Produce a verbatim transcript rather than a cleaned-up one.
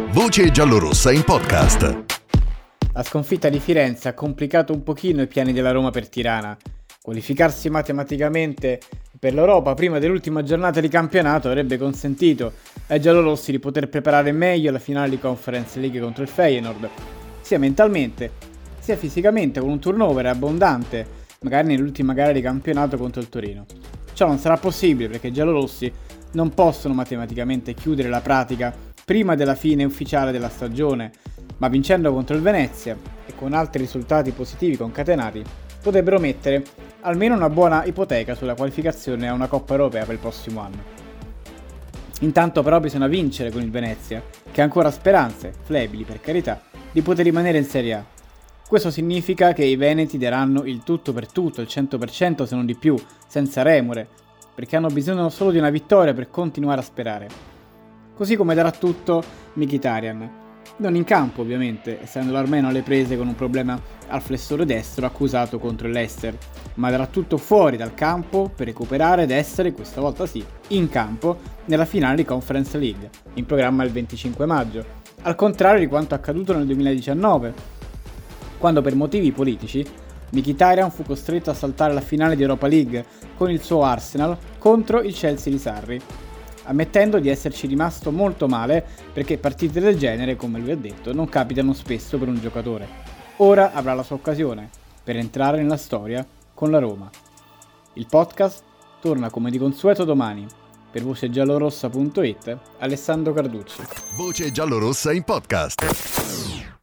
Voce giallorossa in podcast. La sconfitta di Firenze ha complicato un pochino i piani della Roma per Tirana. Qualificarsi matematicamente per l'Europa prima dell'ultima giornata di campionato avrebbe consentito ai giallorossi di poter preparare meglio la finale di Conference League contro il Feyenoord, sia mentalmente sia fisicamente, con un turnover abbondante, magari nell'ultima gara di campionato contro il Torino. Ciò non sarà possibile perché i giallorossi non possono matematicamente chiudere la pratica prima della fine ufficiale della stagione, ma vincendo contro il Venezia e con altri risultati positivi concatenati potrebbero mettere almeno una buona ipoteca sulla qualificazione a una Coppa Europea per il prossimo anno. Intanto però bisogna vincere con il Venezia, che ha ancora speranze, flebili per carità, di poter rimanere in Serie A. Questo significa che i veneti daranno il tutto per tutto, il cento per cento se non di più, senza remore, perché hanno bisogno solo di una vittoria per continuare a sperare. Così come darà tutto Mkhitaryan, non in campo ovviamente, essendo l'armeno alle prese con un problema al flessore destro accusato contro il Leicester, ma darà tutto fuori dal campo per recuperare ed essere, questa volta sì, in campo nella finale di Conference League, in programma il venticinque maggio, al contrario di quanto accaduto nel duemiladiciannove, quando per motivi politici Mkhitaryan fu costretto a saltare la finale di Europa League con il suo Arsenal contro il Chelsea di Sarri, ammettendo di esserci rimasto molto male perché partite del genere, come lui ha detto, non capitano spesso per un giocatore. Ora avrà la sua occasione per entrare nella storia con la Roma. Il podcast torna come di consueto domani. Per voce giallorossa punto it, Alessandro Carducci. Voce giallorossa in podcast.